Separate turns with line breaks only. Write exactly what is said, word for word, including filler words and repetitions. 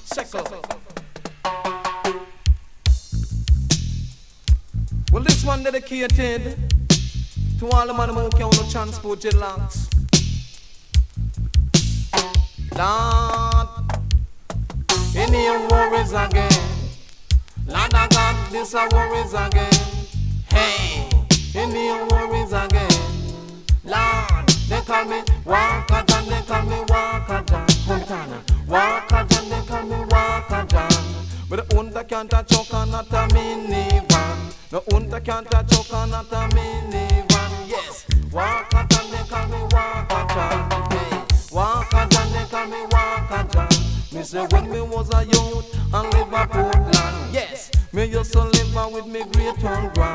Second. Well, this one dedicated to all the man who can no transport jet lands. Lord, in your worries again. Lord, I got this a worries again. Hey, in your worries again. Lord, they call me Waka John, they call me Waka John. Montana, Waka John, they call me Waka John. But the unta can't a choke on not a minivan. The unta can't a choke on not a minivan. Yes, Waka John, they call me Waka John. Hey, Waka John, they call me Waka John. Me say when me was a youth and live a Portland. Yes, me used to live with me great old grand.